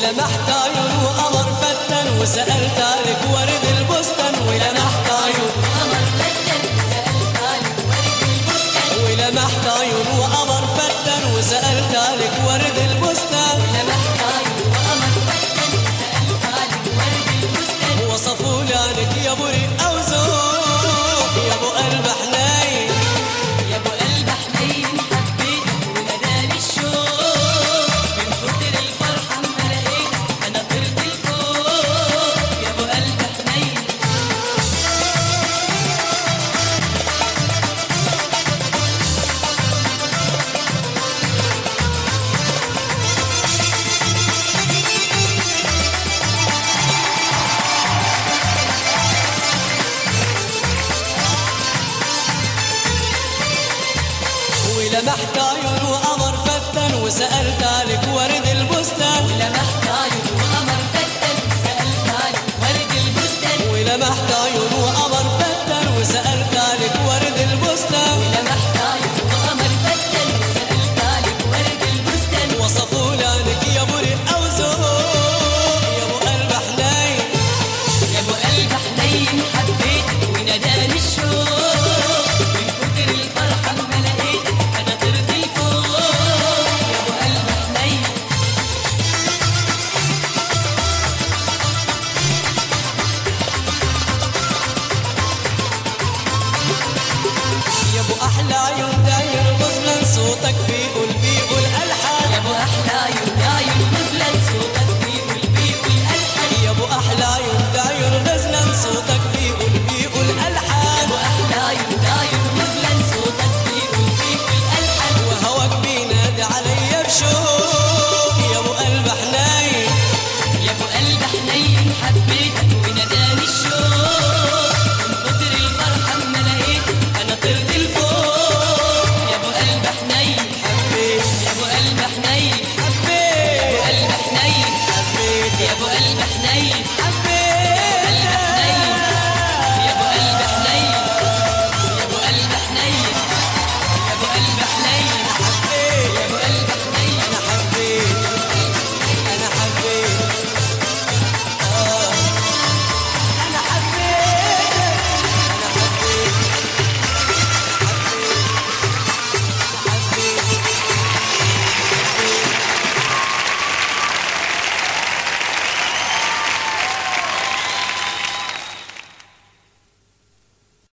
ولمحت عيون وقمر فتن وسألت عليك ورد البستان. ولمحت عيون قمر فتن وسألت عليك ورد البستان. ولمحت عيون وقمر فتن وسألت عليك ورد البستان. لمحت عيون وقمر فتن وسألت عليك ورد البستان. وصفوا لي عنك يا ابو ريق او ذوق يا ابو قلب حنين. يا ابو قلب حنين حبيتك وناداني الشوق من كتر الفرحة اما لقيتك انا طرت لفوق. يا ابو قلب حنين ولمحت عيون وقمر فتن وسألت